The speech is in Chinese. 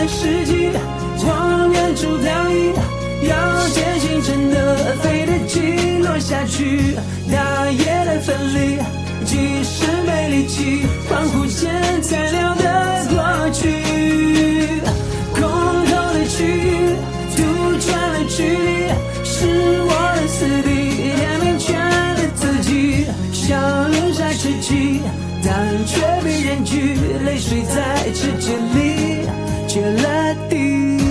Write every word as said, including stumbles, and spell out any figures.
来世纪，往远处漂移，要渐行真的飞得及落下去，大夜的分离，即使没力气欢呼间残留的过去，空头的区域，杜撰了距离，是我的死地，填平全的自己，像流沙之际，但却被人拒，泪水在指尖里结了地。